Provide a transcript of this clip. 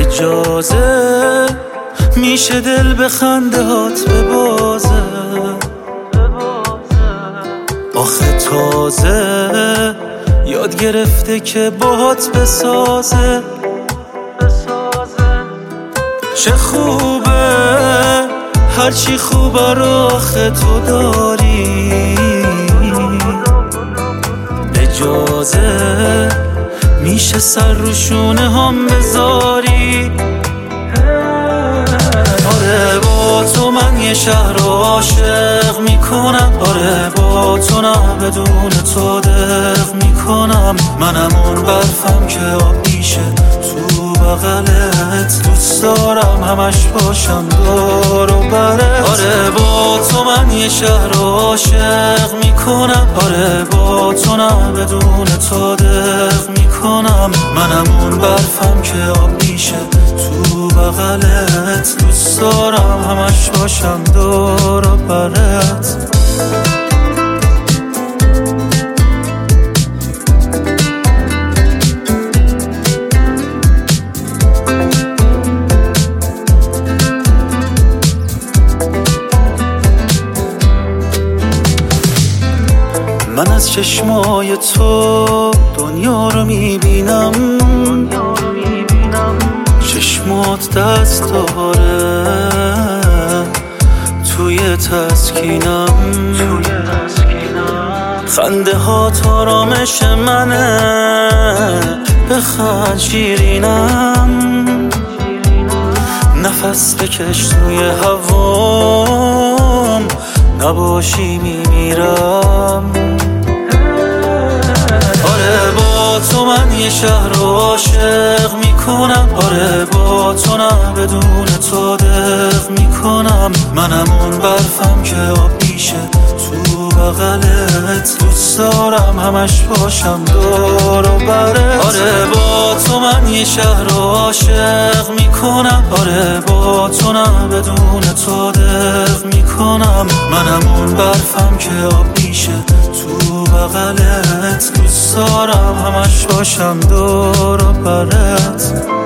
اجازه میشه دل به خنده هات ببازه. آخه تازه یاد گرفته که باهات بسازه. چه خوبه هرچی خوبه رو آخه تو داری. اجازه میشه سر رو شونه هم بذاری. آره با تو من یه شهر رو عاشق میکنم. آره با تو نه بدون تو دق میکنم. منم اون برفم که آب میشه تو بغلت. دوست دارم همش باشم دور و برت. آره با تو من یه شهر رو عاشق میکنم. آره با تو نه بدون تو دق میکنم. منم اون برفم که آب میشه تو بغلت. دوست دارم همش باشم دور و برت. من از چشمای تو دنیا رو میبینم. چشمات دست داره توی تسکینم. خنده ها آرامش منه. بخند شیرینم. نفس بکش توی هوام. نباشی میمیرم. آره با تو من یه شهر رو عاشق میکنم. آره با تو نه بدون تو دق میکنم. منم اون برفم که آب میشه تو بغلت. دوست دارم همش باشم دور و برت. آره با تو من یه شهر رو عاشق میکنم. آره با تو نه بدون تو دق میکنم. منم اون برفم که آب میشه تو بغلت. دوست دارم همش باشم دور و برت.